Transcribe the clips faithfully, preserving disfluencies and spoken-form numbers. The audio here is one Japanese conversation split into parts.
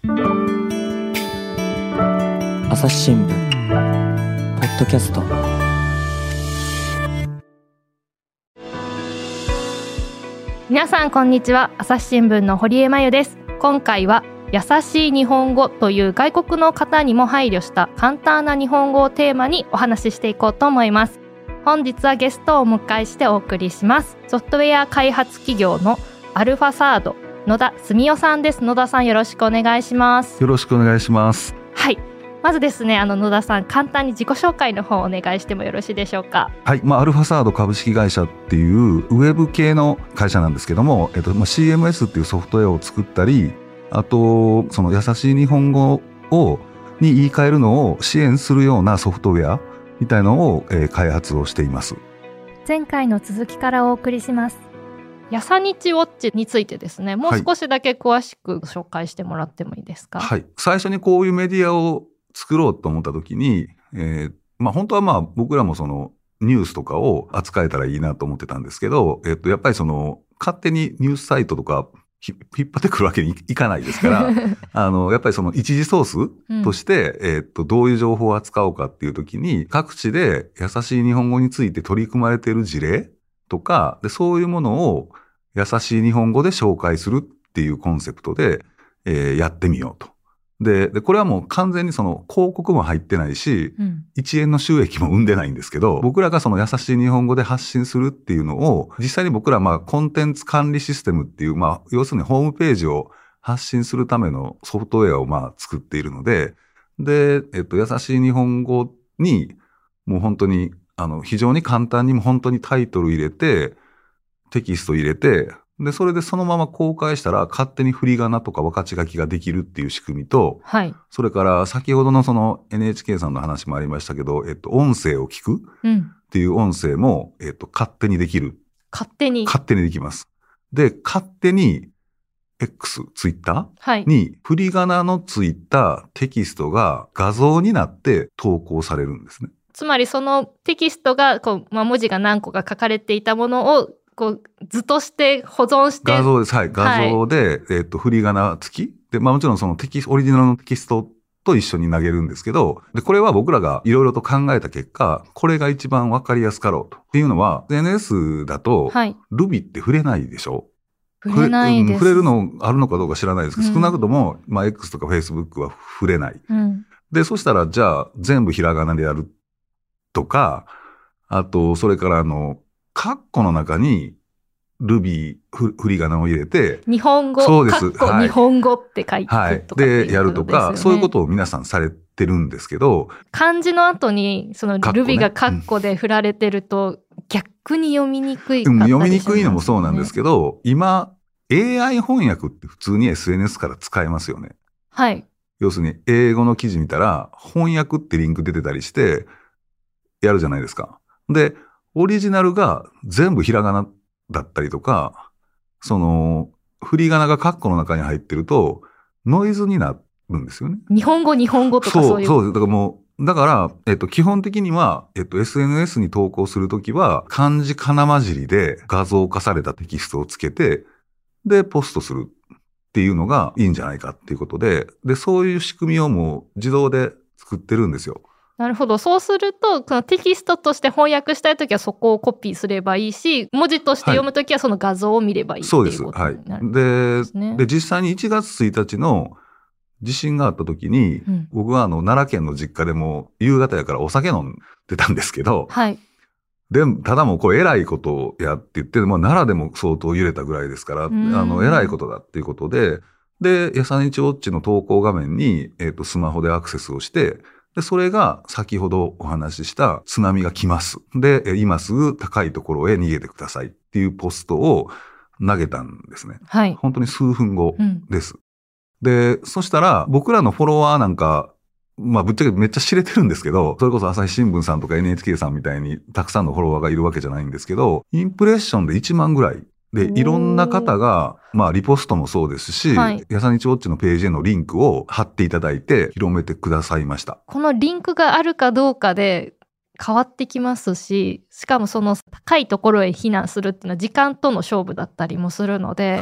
朝日新聞ポッドキャスト。 皆さんこんにちは。朝日新聞の堀江真由です。今回は優しい日本語という外国の方にも配慮した簡単な日本語をテーマにお話ししていこうと思います。本日はゲストをお迎えしてお送りします。ソフトウェア開発企業のアルファサード野田澄夫さんです。野田さん、よろしくお願いします。 よろしくお願いします。 はい、まずですね、あの野田さん、簡単に自己紹介の方をお願いしてもよろしいでしょうか。 はい、まあ、アルファサード株式会社っていうウェブ系の会社なんですけども、えっとまあ、シーエムエス っていうソフトウェアを作ったり、あとその優しい日本語をに言い換えるのを支援するようなソフトウェアみたいのを、えー、開発をしています。 前回の続きからお送りします。やさにちウォッチについてですね、もう少しだけ詳しく紹介してもらってもいいですか。 はい、最初にこういうメディアを作ろうと思った時に、えーまあ、本当はまあ僕らもそのニュースとかを扱えたらいいなと思ってたんですけど、えっと、やっぱりその勝手にニュースサイトとか引っ張ってくるわけにいかないですからあのやっぱりその一次ソースとして、うん、えっとどういう情報を扱おうかっていう時に、各地で優しい日本語について取り組まれている事例とかで、そういうものを優しい日本語で紹介するっていうコンセプトで、えー、やってみようと。で, でこれはもう完全にその広告も入ってないし、うん、いちえんの収益も生んでないんですけど、僕らがその優しい日本語で発信するっていうのを、実際に僕らまあコンテンツ管理システムっていう、まあ要するにホームページを発信するためのソフトウェアをまあ作っているので、で、えっと、優しい日本語にもう本当にあの非常に簡単にも本当にタイトル入れて、テキスト入れて、で、それでそのまま公開したら勝手に振り仮名とか分かち書きができるっていう仕組みと、 はい、 それから先ほどのその エヌエイチケー さんの話もありましたけど、えっと、音声を聞くっていう音声も、えっと、勝手にできる。 勝手に勝手にできます。で、勝手に X、ツイッターに振り仮名のついたテキストが画像になって投稿されるんですね。 つまりそのテキストがこう、まあ、文字が何個か書かれていたものをこう図として保存して。 画像です。はい。画像で、はい、えっと、振り仮名付きで、まあもちろんそのテキスト、オリジナルのテキストと一緒に投げるんですけど、で、これは僕らがいろいろと考えた結果、これが一番わかりやすかろうと。っていうのは、エスエヌエス だと、はい、Ruby って触れないでしょ？ 触れないです。 触れるのあるのかどうか知らないですけど、うん、少なくとも、まあ X とか Facebook は触れない。うん、で、そしたら、じゃあ全部ひらがなでやるとか、あと、それからあの、カッコの中に、ルビー、ふ、振り仮名を入れて。 日本語。 そうです。 はい。日本語って書いてとか、 はい。で、やるとか、そういうことを皆さんされてるんですけど。 漢字の後に、そのルビーがカッコで振られてると、うん、逆に読みにくいかったりしますね。 読みにくいのもそうなんですけど、今、エーアイ 翻訳って普通に エスエヌエス から使えますよね。 はい。 要するに、英語の記事見たら、翻訳ってリンク出てたりして、やるじゃないですか。で、オリジナルが全部ひらがなだったりとか、その、振り仮名がカッコの中に入ってると、ノイズになるんですよね。 日本語、日本語とかそういう。 そう、そう。だからもう、だから、えっと、基本的には、えっと、エスエヌエス に投稿するときは、漢字かな混じりで画像化されたテキストをつけて、で、ポストするっていうのがいいんじゃないかっていうことで、で、そういう仕組みをもう自動で作ってるんですよ。 なるほど。そうすると、このテキストとして翻訳したいときはそこをコピーすればいいし、文字として読むときはその画像を見ればいい、はい、っていうことになるんですね。 そうです。はい。で、で、実際にいちがつついたちの地震があったときに、うん、僕はあの、奈良県の実家でも夕方やからお酒飲んでたんですけど、 はい。 で、ただもうこれ偉いことやって言って、まあ、奈良でも相当揺れたぐらいですから、あの、偉いことだっていうことで、で、やさにちウォッチの投稿画面に、えっと、スマホでアクセスをして、で、それが先ほどお話しした津波が来ます。で、今すぐ高いところへ逃げてくださいっていうポストを投げたんですね。 はい。 本当に数分後です。うん、で、そしたら僕らのフォロワーなんか、まあぶっちゃけめっちゃ知れてるんですけど、それこそ朝日新聞さんとか エヌエイチケー さんみたいにたくさんのフォロワーがいるわけじゃないんですけど、インプレッションでいちまんぐらい。で、いろんな方が、まあ、リポストもそうですし、はい、やさにちウォッチのページへのリンクを貼っていただいて、広めてくださいました。 このリンクがあるかどうかで変わってきますし、しかもその高いところへ避難するっていうのは時間との勝負だったりもするので、はい、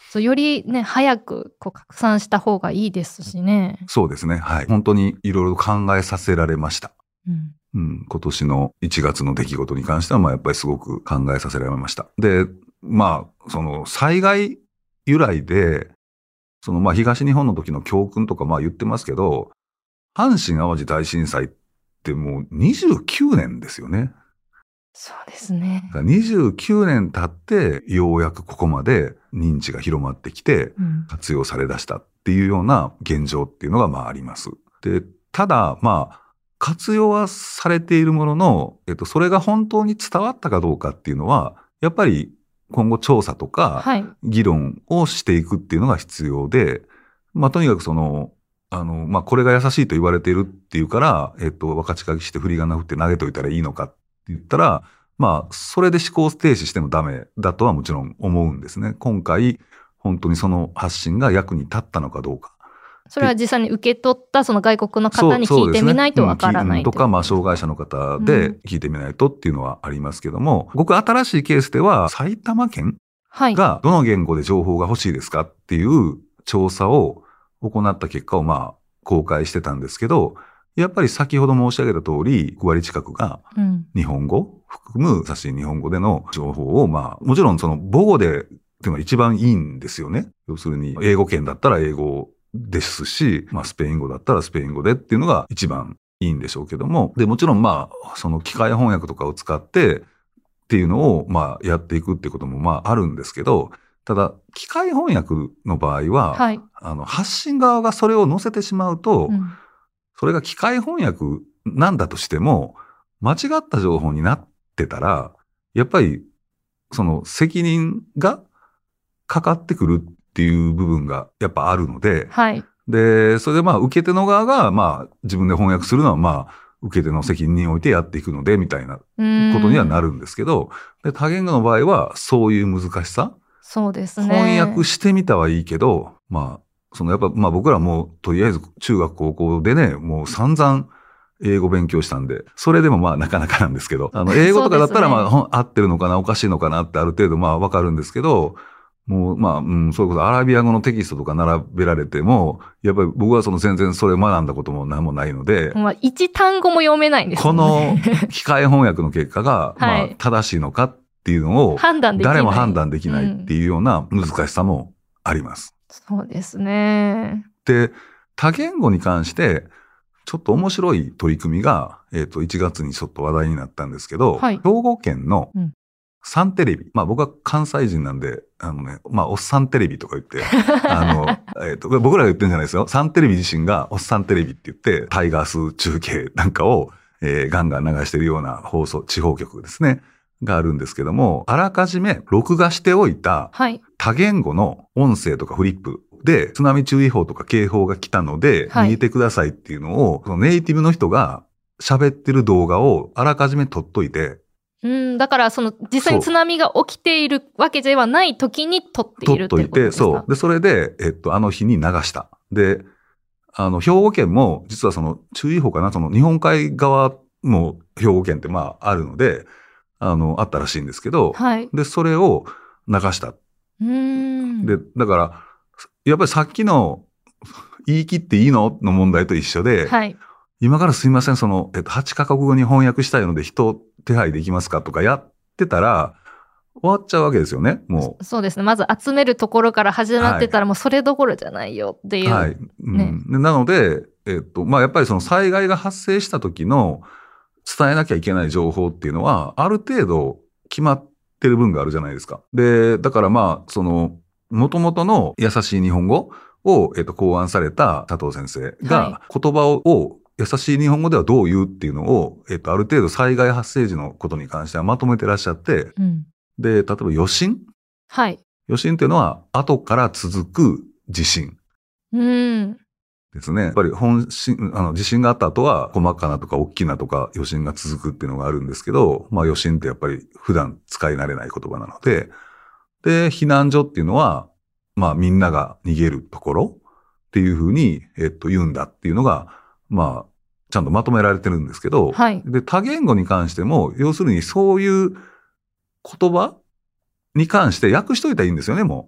そうよりね早くこう拡散した方がいいですしね。 そうですね。はい。本当にいろいろ考えさせられました。 うんうん、今年のいちがつの出来事に関しては、まあやっぱりすごく考えさせられました。で、まあ、その災害由来で、そのまあ東日本の時の教訓とかまあ言ってますけど、阪神淡路大震災ってもうにじゅうきゅうねんですよね。 そうですね。 にじゅうきゅうねん経ってようやくここまで認知が広まってきて活用されだしたっていうような現状っていうのがまああります。で、ただまあ活用はされているものの、えっと、それが本当に伝わったかどうかっていうのは、やっぱり今後調査とか議論をしていくっていうのが必要で、まあとにかくその、あの、まあこれが優しいと言われているっていうから、えっと、若ちかぎして振り仮名振って投げといたらいいのかって言ったら、まあそれで思考停止してもダメだとはもちろん思うんですね。今回、本当にその発信が役に立ったのかどうか。 それは実際に受け取ったその外国の方に聞いてみないとわからない、 ね、うん、とか、まあ、障害者の方で聞いてみないとっていうのはありますけども、うん、僕新しいケースでは埼玉県がどの言語で情報が欲しいですかっていう調査を行った結果をまあ公開してたんですけど、やっぱり先ほど申し上げた通りごわり近くが日本語含む優しい日本語での情報をまあもちろんその母語でっていうのが一番いいんですよね。要するに英語圏だったら英語ですし、まあスペイン語だったらスペイン語でっていうのが一番いいんでしょうけども、でもちろんまあその機械翻訳とかを使ってっていうのをまあやっていくっていうこともまああるんですけど、ただ機械翻訳の場合は、はい、あの発信側がそれを載せてしまうと、うん、それが機械翻訳なんだとしても間違った情報になってたらやっぱりその責任がかかってくるっていう部分がやっぱあるので、はい、で、それでまあ受け手の側がまあ自分で翻訳するのはまあ受け手の責任においてやっていくのでみたいなことにはなるんですけど、で多言語の場合はそういう難しさ、 そうですね。 翻訳してみたはいいけど、まあそのやっぱまあ僕らもとりあえず中学高校でねもう散々英語勉強したんで、それでもまあなかなかなんですけど、あの英語とかだったらまあ、ね、合ってるのかなおかしいのかなってある程度まあわかるんですけど。もう、まあ、うん、それこそアラビア語のテキストとか並べられても、やっぱり僕はその全然それ学んだことも何もないので。 まあ、一単語も読めないんですよね。 この機械翻訳の結果が、まあ、正しいのかっていうのを、 判断できない。 誰も判断できないっていうような難しさもあります。 うん、そうですね。 で、多言語に関して、ちょっと面白い取り組みが、えっと、いちがつにちょっと話題になったんですけど、はい、兵庫県の、うんサンテレビ。まあ僕は関西人なんで、あのね、まあおっさんテレビとか言って、あの、えっと、僕らが言ってるんじゃないですよ。サンテレビ自身がおっさんテレビって言って、タイガース中継なんかを、えー、ガンガン流してるような放送、地方局ですね。があるんですけども、あらかじめ録画しておいた、多言語の音声とかフリップで、津波注意報とか警報が来たので、見えてくださいっていうのを、そのネイティブの人が喋ってる動画をあらかじめ撮っといて、 うん、だからその実際に津波が起きているわけではない時に撮っているっていうことですか？ 撮っといて、そう。で、それで、えっと、あの日に流した。で、あの、兵庫県も、実はその注意報かな、その日本海側も兵庫県ってまああるので、あの、あったらしいんですけど、はい。で、それを流した。 うーん。 で、だから、やっぱりさっきの、言い切っていいのの問題と一緒で、はい。今からすいません、その、えっと、はちカ国語に翻訳したいので人手配できますかとかやってたら、終わっちゃうわけですよね、もう。 そうですね。まず集めるところから始まってたら、もうそれどころじゃないよっていう。 はい。うんね、なので、えっと、まあ、やっぱりその災害が発生した時の伝えなきゃいけない情報っていうのは、ある程度決まってる分があるじゃないですか。で、だからまあ、その、元々の優しい日本語を、えっと、考案された佐藤先生が、言葉を、優しい日本語ではどう言うっていうのを、えっと、ある程度災害発生時のことに関してはまとめてらっしゃって、うん、で、例えば余震はい。 余震っていうのは、後から続く地震。 うん。 ですね。やっぱり本震、あの、地震があった後は、細かなとか大きなとか余震が続くっていうのがあるんですけど、まあ余震ってやっぱり普段使い慣れない言葉なので、で、避難所っていうのは、まあみんなが逃げるところっていうふうに、えっと、言うんだっていうのが、まあ、ちゃんとまとめられてるんですけど、はい。で、多言語に関しても、要するにそういう言葉に関して訳しといたらいいんですよね、もう。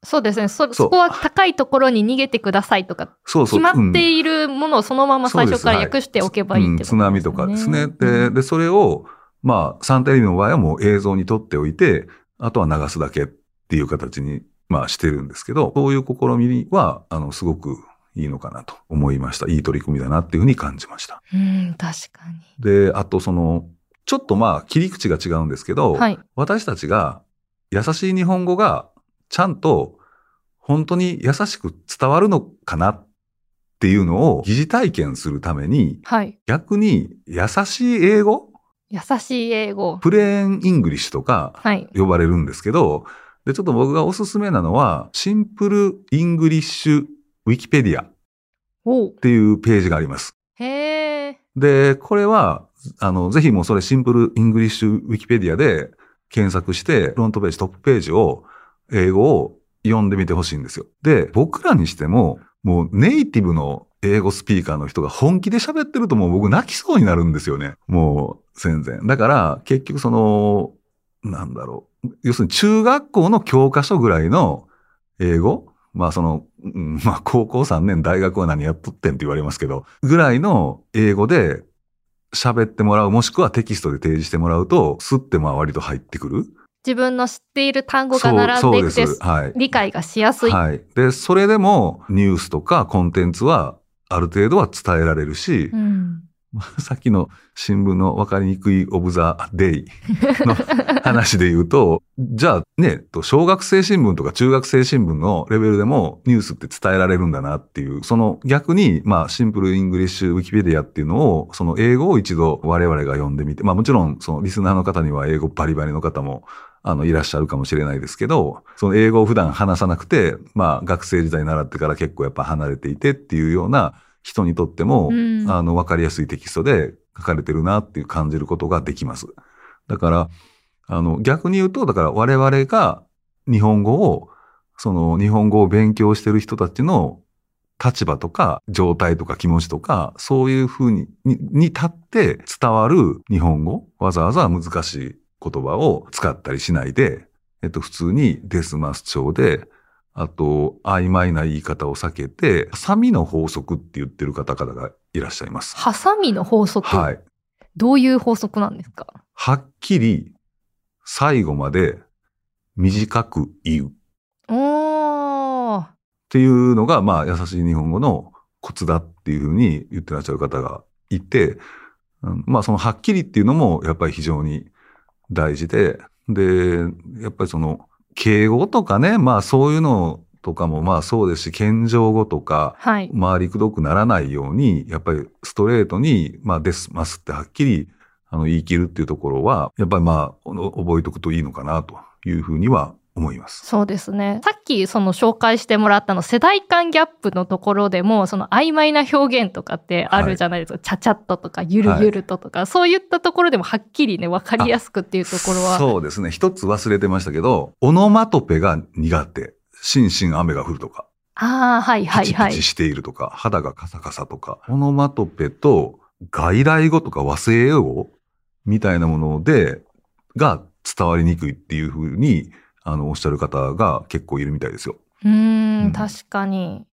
そうですね。そ、 そうそこは高いところに逃げてくださいとか、 そうそう。 決まっているものをそのまま最初から訳しておけばいいってことですね。 うん、津波とかですね。で、で、それを、まあ、サンテレビの場合はもう映像に撮っておいて、あとは流すだけっていう形に、まあ、してるんですけど、そういう試みは、あの、すごくいいのかなと思いました。いい取り組みだなっていうふうに感じました。 うん、確かに。 で、あとその、ちょっとまあ、切り口が違うんですけど、 はい、 私たちが、優しい日本語が、ちゃんと、本当に優しく伝わるのかなっていうのを疑似体験するために、 はい、 逆に優しい英語、 優しい英語、 プレーンイングリッシュとか呼ばれるんですけど、はい、で、ちょっと僕がおすすめなのは、シンプルイングリッシュウィキペディアっていうページがあります。 へー。 で、これは、あの、ぜひもうそれシンプルイングリッシュウィキペディアで検索して、フロントページ、トップページを、英語を読んでみてほしいんですよ。で、僕らにしても、もうネイティブの英語スピーカーの人が本気で喋ってるともう僕泣きそうになるんですよね。もう全然。だから結局その、なんだろう。要するに中学校の教科書ぐらいの英語、まあその、うん、まあ高校さんねん大学は何やっとってんって言われますけど、ぐらいの英語で喋ってもらう、もしくはテキストで提示してもらうと、スッてまあ割と入ってくる。 自分の知っている単語が並んでいて、はい、理解がしやすい。 はい。で、それでもニュースとかコンテンツはある程度は伝えられるし、うん、さっきの新聞の分かりにくいオブザデイの話で言うと、じゃあね、小学生新聞とか中学生新聞のレベルでもニュースって伝えられるんだなっていう、その逆に、まあシンプルイングリッシュウィキペディアっていうのを、その英語を一度我々が読んでみて、まあもちろんそのリスナーの方には英語バリバリの方もあの、いらっしゃるかもしれないですけど、その英語を普段話さなくて、まあ、学生時代習ってから結構やっぱ離れていてっていうような人にとっても、うん、あの、わかりやすいテキストで書かれてるなっていう感じることができます。だから、あの、逆に言うと、だから我々が日本語を、その日本語を勉強してる人たちの立場とか状態とか気持ちとか、そういうふうに、に、に立って伝わる日本語、わざわざ難しい言葉を使ったりしないで、えっと、普通にデスマス調で、あと、曖昧な言い方を避けて、ハサミの法則って言ってる方々がいらっしゃいます。 ハサミの法則？はい。どういう法則なんですか？ はっきり、最後まで短く言う。おー。っていうのが、まあ、優しい日本語のコツだっていうふうに言ってらっしゃる方がいて、まあ、そのはっきりっていうのも、やっぱり非常に大事で、で、やっぱりその、敬語とかね、まあそういうのとかもまあそうですし、謙譲語とか、はい、回りくどくならないように、やっぱりストレートに、まあですますってはっきり、あの、言い切るっていうところは、やっぱりまあ、覚えておくといいのかなというふうには思います。 そうですね。さっきその紹介してもらったの世代間ギャップのところでも、その曖昧な表現とかってあるじゃないですか。はい、ちゃちゃっととか、ゆるゆるととか、はい、そういったところでもはっきりね、わかりやすくっていうところは。 そうですね。一つ忘れてましたけど、オノマトペが苦手。しんしん雨が降るとか。 ああ、はいはいはい。 ピチピチしているとか、肌がカサカサとか。オノマトペと外来語とか和製英語みたいなもので、が伝わりにくいっていうふうに、あの、おっしゃる方が結構いるみたいですよ。 うーん、うん、確かに。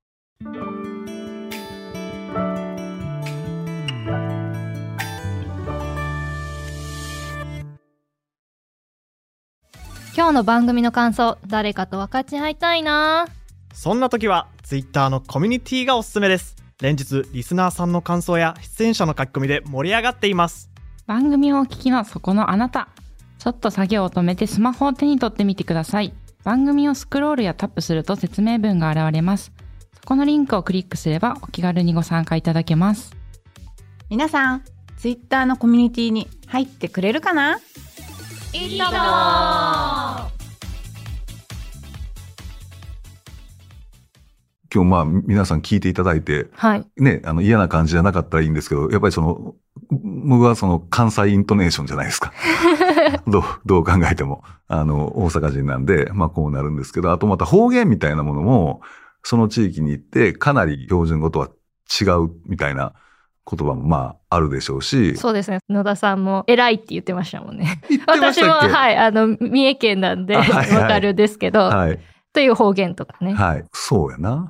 今日の番組の感想、誰かと分かち合いたいな。 そんな時は、ツイッターのコミュニティがおすすめです。連日、リスナーさんの感想や出演者の書き込みで盛り上がっています。 番組をお聞きのそこのあなた。ちょっと作業を止めてスマホを手に取ってみてください。番組をスクロールやタップすると説明文が現れます。そこのリンクをクリックすればお気軽にご参加いただけます。 皆さん、ツイッターのコミュニティに入ってくれるかな？ いいとも。 今日まあ皆さん聞いていただいて、 はい、 ね、あの嫌な感じじゃなかったらいいんですけど、やっぱりその、僕はその関西イントネーションじゃないですか。どう、どう考えても、あの、大阪人なんで、まあこうなるんですけど、あとまた方言みたいなものも、その地域に行ってかなり標準語とは違うみたいな言葉もまああるでしょうし。 そうですね。野田さんも偉いって言ってましたもんね。 言ってましたっけ？ 私も、はい、あの、三重県なんでわかるんですけど、 はい。 という方言とかね。 はい。そうやな。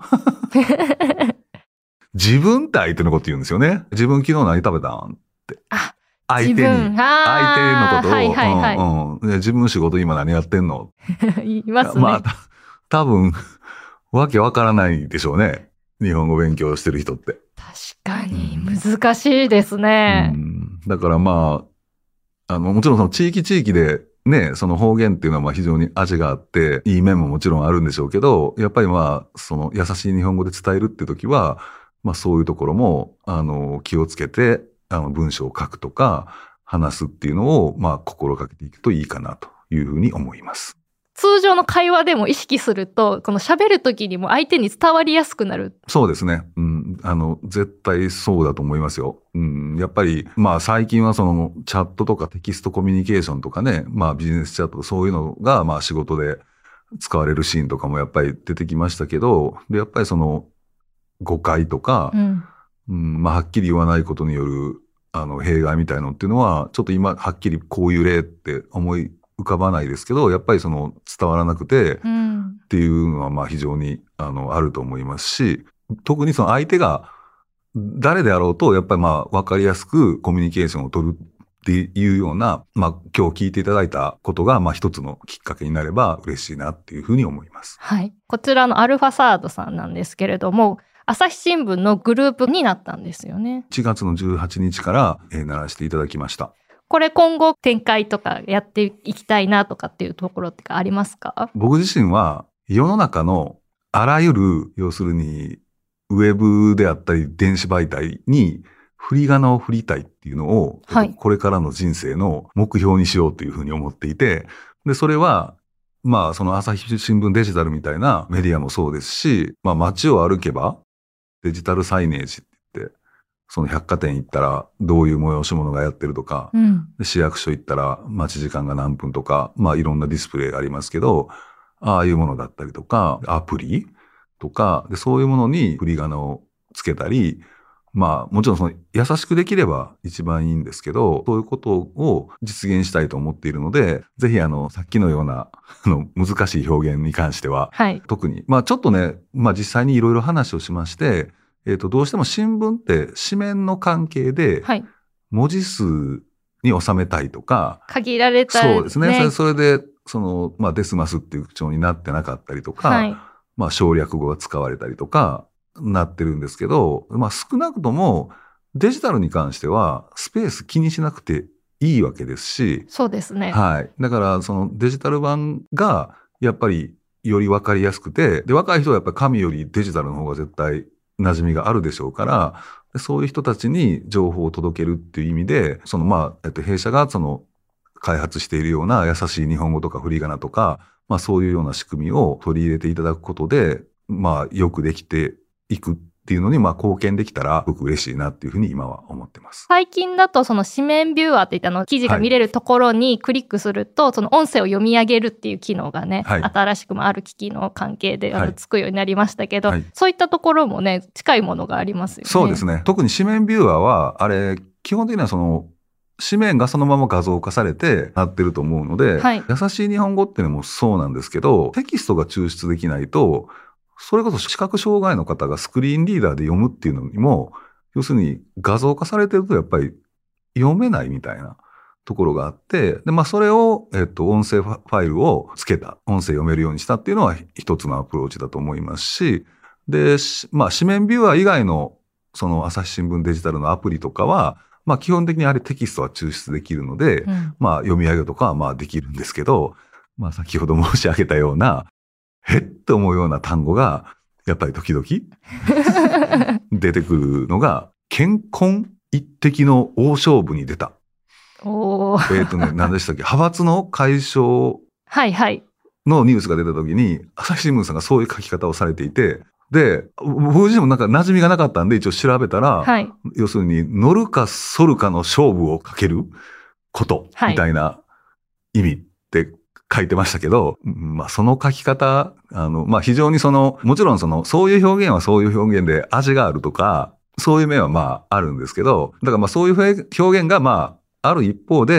自分って相手のこと言うんですよね。自分昨日何食べたんって。 あ、 相手に。 自分相手のことを、 はいはいはいうんうん、自分仕事今何やってんの言いますね。 まあ、多分、わけわからないでしょうね。日本語勉強してる人って。 確かに難しいですね。 うん、だからまあ、あの、もちろんその地域地域でね、その方言っていうのはまあ非常に味があって、いい面ももちろんあるんでしょうけど、やっぱりまあ、その優しい日本語で伝えるって時は、まあそういうところも、あの、気をつけて、あの、文章を書くとか、話すっていうのを、まあ心がけていくといいかなというふうに思います。 通常の会話でも意識すると、この喋る時にも相手に伝わりやすくなる。 そうですね。うん。あの、絶対そうだと思いますよ。うん。やっぱり、まあ最近はそのチャットとかテキストコミュニケーションとかね、まあビジネスチャットとかそういうのが、まあ仕事で使われるシーンとかもやっぱり出てきましたけど、で、やっぱりその誤解とか、 うんうん、まあはっきり言わないことによる、あの、弊害みたいのっていうのは、ちょっと今、はっきりこういう例って思い浮かばないですけど、やっぱりその伝わらなくて、 うん、 っていうのはまあ非常にあのあると思いますし、特にその相手が誰であろうとやっぱりまあ分かりやすくコミュニケーションを取るっていうような、まあ今日聞いていただいたことがまあ一つのきっかけになれば嬉しいなっていうふうに思います。 はい。こちらのアルファサードさんなんですけれども、朝日新聞のグループになったんですよね。 いちがつのじゅうはちにちから、えー、ならしていただきました。 これ今後展開とかやっていきたいなとかっていうところってありますか？ 僕自身は世の中のあらゆる、要するにウェブであったり電子媒体に振り仮名を振りたいっていうのを、はい、これからの人生の目標にしようというふうに思っていて、で、それはまあその朝日新聞デジタルみたいなメディアもそうですし、まあ街を歩けばデジタルサイネージって言って、その百貨店行ったらどういう催し物がやってるとか、うん、市役所行ったら待ち時間が何分とか、まあいろんなディスプレイありますけど、ああいうものだったりとか、アプリとか、でそういうものに振り仮名をつけたり、まあもちろんその優しくできれば一番いいんですけど、そういうことを実現したいと思っているので、ぜひあのさっきのようなあの難しい表現に関しては、はい、特に、まあちょっとね、まあ実際にいろいろ話をしまして、えっと、どうしても新聞って紙面の関係で、文字数に収めたいとか、 はい、限られた、ね、 そうですね。それ、それで、その、まあ、デスマスっていう口調になってなかったりとか、はい、まあ、省略語が使われたりとか、なってるんですけど、まあ、少なくとも、デジタルに関しては、スペース気にしなくていいわけですし、 そうですね。 はい。だから、そのデジタル版が、やっぱり、よりわかりやすくて、で、若い人はやっぱり紙よりデジタルの方が絶対、馴染みがあるでしょうから、そういう人たちに情報を届けるっていう意味で、そのまあ、えっと、弊社がその開発しているような優しい日本語とか振り仮名とか、まあそういうような仕組みを取り入れていただくことで、まあよくできていくっていうのにまあ貢献できたらすごく嬉しいなっていうふうに今は思ってます。 最近だとその紙面ビューアーっていったの記事が見れるところにクリックすると、はい、その音声を読み上げるっていう機能がね、はい、新しくもある機器の関係であのつくようになりましたけど、はい、そういったところもね近いものがありますよね。 そうですね。特に紙面ビューアーはあれ基本的にはその紙面がそのまま画像化されてなってると思うので、はい、優しい日本語っていうのもそうなんですけど、テキストが抽出できないと、それこそ視覚障害の方がスクリーンリーダーで読むっていうのにも、要するに画像化されてるとやっぱり読めないみたいなところがあって、で、まあそれを、えっと、音声ファイルをつけた、音声読めるようにしたっていうのは一つのアプローチだと思いますし、で、まあ紙面ビューアー以外のその朝日新聞デジタルのアプリとかは、まあ基本的にあれテキストは抽出できるので、うん、まあ読み上げとかはまあできるんですけど、まあ先ほど申し上げたような、へっと思うような単語が、やっぱり時々出てくるのが、健康一滴の大勝負に出た。 おー。 えっとね、何でしたっけ、派閥の解消はいはい。 のニュースが出た時に、朝日新聞さんがそういう書き方をされていて、で、僕自身もなんか馴染みがなかったんで一応調べたら、はい、要するに乗るか反るかの勝負をかけることみたいな意味って書いてましたけど、はい、まあその書き方、あの、まあ非常にその、もちろんその、そういう表現はそういう表現で味があるとか、そういう面はまああるんですけど、だからまあそういう表現がまあある一方で、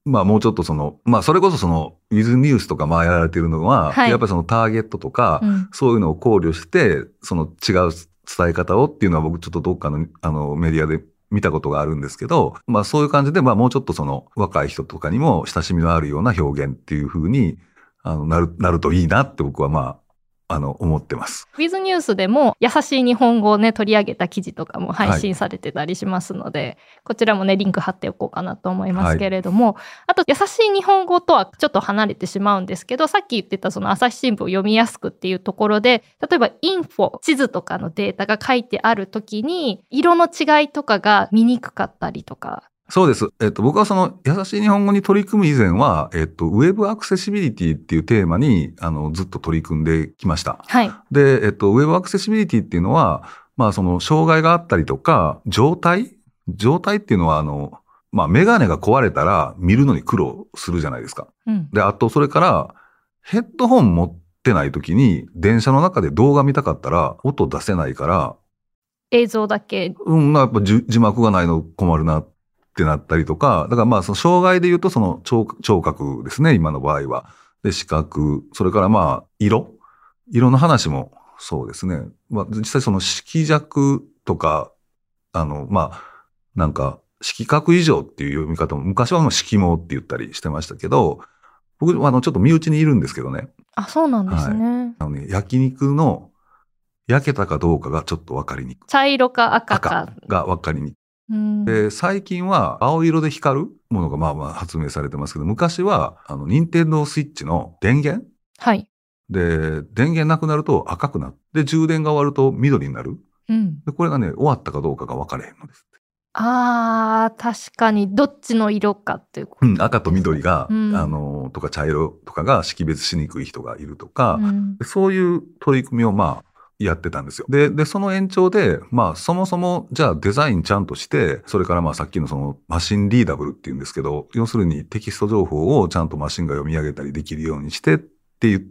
まあもうちょっとその、まあそれこそその、ウィズニュースとかまあやられてるのは、 はい、 やっぱりそのターゲットとか、 うん、 そういうのを考慮して、その違う伝え方をっていうのは僕ちょっとどっかのあのメディアで見たことがあるんですけど、まあそういう感じで、まあもうちょっとその若い人とかにも親しみのあるような表現っていう風にあのなる、なるといいなって僕はまあ、あの、思ってます。 ウィズニュースでも優しい日本語をね、取り上げた記事とかも配信されてたりしますので、はい、こちらもね、リンク貼っておこうかなと思いますけれども、はい、あと、優しい日本語とはちょっと離れてしまうんですけど、さっき言ってたその朝日新聞を読みやすくっていうところで、例えばインフォ、地図とかのデータが書いてあるときに、色の違いとかが見にくかったりとか、 そうです。えっと、僕はその、優しい日本語に取り組む以前は、えっと、ウェブアクセシビリティっていうテーマに、あの、ずっと取り組んできました。 はい。 で、えっと、ウェブアクセシビリティっていうのは、まあ、その、障害があったりとか、状態状態っていうのは、あの、まあ、メガネが壊れたら見るのに苦労するじゃないですか。 うん。 で、あと、それから、ヘッドホン持ってない時に、電車の中で動画見たかったら、音出せないから、 映像だけ。 うん、やっぱ字幕がないの困るなってなったりとか、だからまあその障害で言うとその聴、聴覚ですね、今の場合は。で、視覚、それからまあ色色の話もそうですね。まあ実際その色弱とか、あの、まあ、なんか色覚異常っていう読み方も昔は色盲って言ったりしてましたけど、僕はあのちょっと身内にいるんですけどね。 あ、そうなんですね。はい、 あのね、焼肉の焼けたかどうかがちょっとわかりにくい。 茶色か赤か。 赤がわかりにくい。 うん、 で、最近は青色で光るものがまあまあ発明されてますけど、昔はあの、任天堂スイッチの電源、 はい。 で、電源なくなると赤くなって、充電が終わると緑になる。 うん。 で、これがね、終わったかどうかが分かれへんのです。 あー、確かに、どっちの色かっていうこと。 うん、赤と緑が、 うん、 あの、とか茶色とかが識別しにくい人がいるとか、 うん、 そういう取り組みをまあ、やってたんですよ。で、で、その延長で、まあ、そもそも、じゃあデザインちゃんとして、それからまあさっきのそのマシンリーダブルっていうんですけど、要するにテキスト情報をちゃんとマシンが読み上げたりできるようにしてって言って、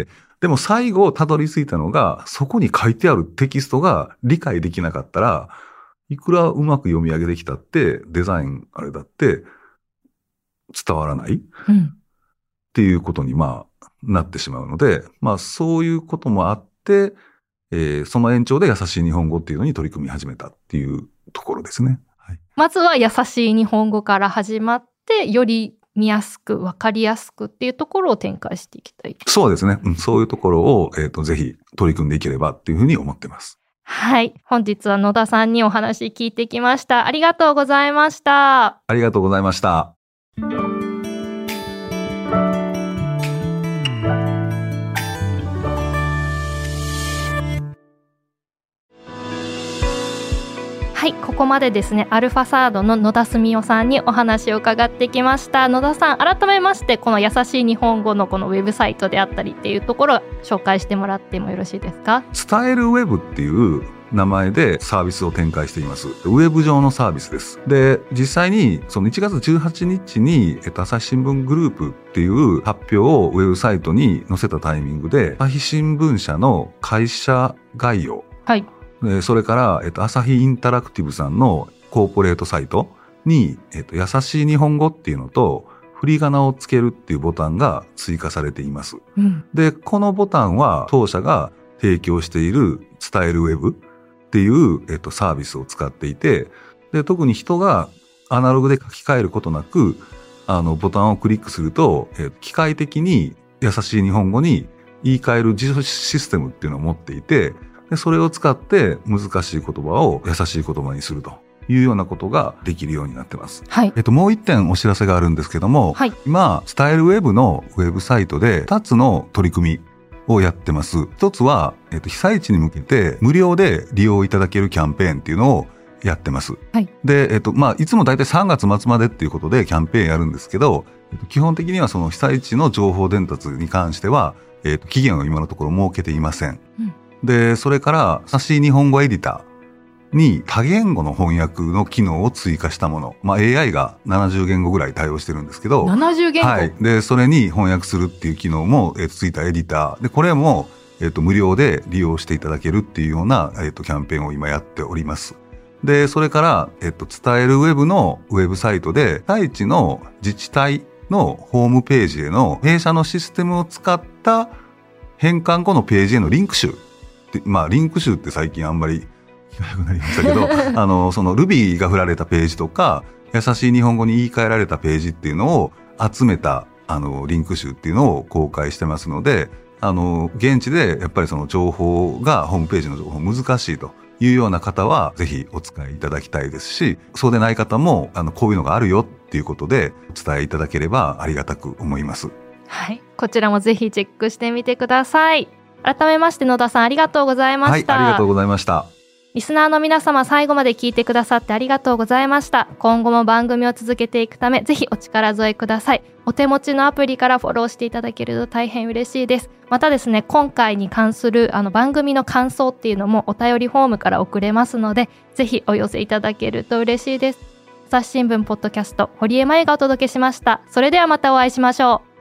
でも最後たどり着いたのが、そこに書いてあるテキストが理解できなかったら、いくらうまく読み上げできたって、デザインあれだって伝わらない、うん、っていうことにまあ、なってしまうので、まあそういうこともあって、えー、その延長で優しい日本語っていうのに取り組み始めたっていうところですね。はい、 まずは優しい日本語から始まって、より見やすく、わかりやすくっていうところを展開していきたい。 そうですね。うん、そういうところを、えっと、ぜひ取り組んでいければっていうふうに思ってます。 はい。本日は野田さんにお話聞いてきました。ありがとうございました。 ありがとうございました。 はい、ここまでですね、アルファサードの野田澄夫さんにお話を伺ってきました。野田さん、改めましてこの優しい日本語のこのウェブサイトであったりっていうところを紹介してもらってもよろしいですか？ 伝えるウェブっていう名前でサービスを展開しています。ウェブ上のサービスです。で、実際にそのいちがつじゅうはちにちに、えっと、朝日新聞グループっていう発表をウェブサイトに載せたタイミングで、朝日新聞社の会社概要、 はい、 それから、えっと、朝日インタラクティブさんのコーポレートサイトに、えっと、優しい日本語っていうのと、振り仮名をつけるっていうボタンが追加されています。 うん、 で、このボタンは当社が提供している伝えるウェブっていう、えっと、サービスを使っていて、で、特に人がアナログで書き換えることなく、あの、ボタンをクリックすると、えっと、機械的に優しい日本語に言い換える辞書システムっていうのを持っていて、で、それを使って難しい言葉を優しい言葉にするというようなことができるようになってます。 はい。 えっと、もう一点お知らせがあるんですけども、 はい、 今、伝えるウェブのウェブサイトでふたつの取り組みをやってます。一つは、えっと、被災地に向けて無料で利用いただけるキャンペーンっていうのをやってます。 はい。 で、えっと、まあ、いつもだいたいさんがつまつまでっていうことでキャンペーンやるんですけど、えっと、基本的にはその被災地の情報伝達に関しては、えっと、期限を今のところ設けていません。 うん、 で、それから、優しい日本語エディターに多言語の翻訳の機能を追加したもの。まあ、エーアイ がななじゅうげんごぐらい対応してるんですけど。 ななじゅうげんご？ はい。で、それに翻訳するっていう機能も、えっと、ついたエディター。で、これも、えっと、無料で利用していただけるっていうような、えっと、キャンペーンを今やっております。 で、それから、えっと、伝えるウェブのウェブサイトで、被災地の自治体のホームページへの弊社のシステムを使った返還後のページへのリンク集。でまあ、リンク集って最近あんまり聞かなくなりましたけど、あの、その Ruby が振られたページとか、優しい日本語に言い換えられたページっていうのを集めた、あの、リンク集っていうのを公開してますので、あの、現地でやっぱりその情報が、ホームページの情報難しいというような方は、ぜひお使いいただきたいですし、そうでない方も、あの、こういうのがあるよっていうことで、お伝えいただければありがたく思います。 はい。こちらもぜひチェックしてみてください。改めまして野田さんありがとうございました。 はい、ありがとうございました。 リスナーの皆様最後まで聞いてくださってありがとうございました。今後も番組を続けていくためぜひお力添えください。お手持ちのアプリからフォローしていただけると大変嬉しいです。またですね、今回に関するあの番組の感想っていうのもお便りフォームから送れますので、ぜひお寄せいただけると嬉しいです。朝日新聞ポッドキャスト、堀江真由がお届けしました。それではまたお会いしましょう。